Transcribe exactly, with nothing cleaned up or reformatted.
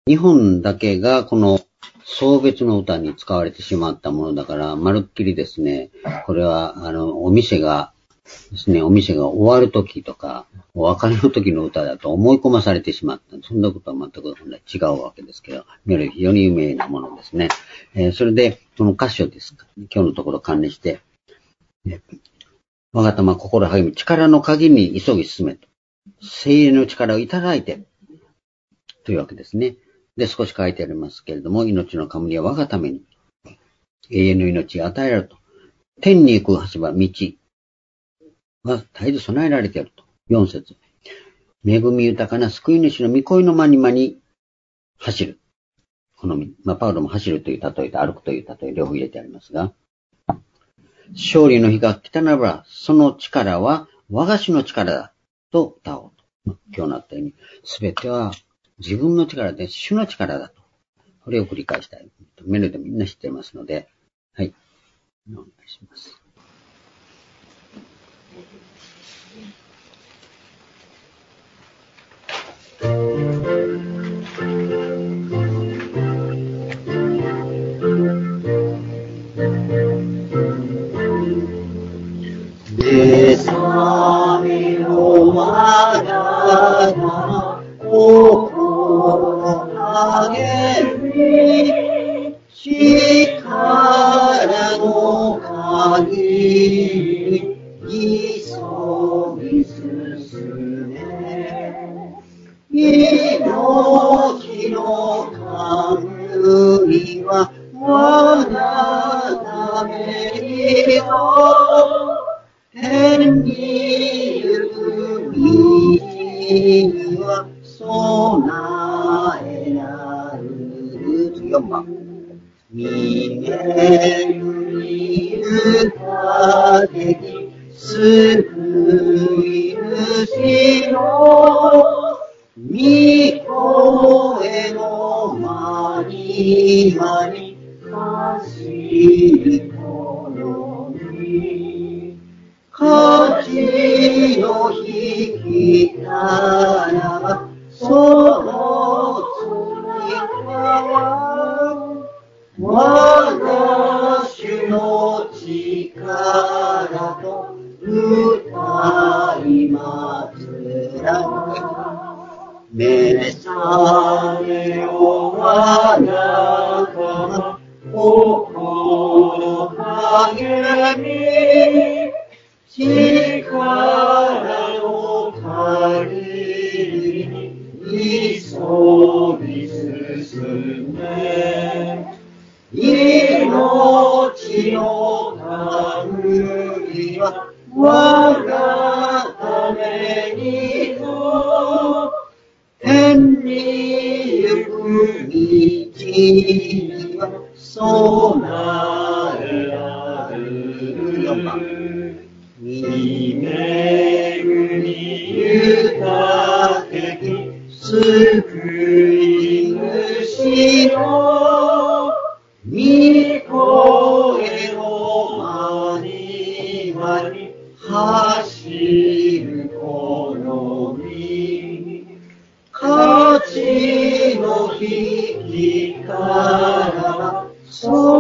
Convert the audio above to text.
日本だけがこの送別の歌に使われてしまったものだから、まるっきりですね、これは、あの、お店が、ですね、お店が終わるときとか、お別れの時の歌だと思い込まされてしまった。そんなことは全く違うわけですけど、非常に有名なものですね。えー、それで、この箇所ですか、今日のところ関連して、我が玉心励み、力の限りに急ぎ進めと。精霊の力をいただいて、というわけですね。で、少し書いてありますけれども、命の冠は我がために、永遠の命を与えられると。天に行く橋場、道は絶えず備えられていると。よん節。恵み豊かな救い主の御恋の間に間に走る。この、まあ、パウロも走るという例えと歩くという例え、両方入れてありますが、勝利の日が来たならば、その力は我が主の力だと歌おうと。今日のあったように、すべては自分の力で主の力だと。これを繰り返したい。メロディーみんな知ってますので、はい。お願いします。目覚めよ我が名心励み力の限り急ぎ進め命の冠は我がためにと天に行く道は備えられる。よんばん。見える豊的救い主の御声の間に間に走るこの身勝ちの引きたらばその罪は我が主の力と歌い祭ら目覚めよ我が玉心励み力の限りに急ぎ進め命の冠は我がためにと天に行く道は備えられる。よんばん。恵み豊的救い主の御声の間に間に走るこの身勝ちの引きからそ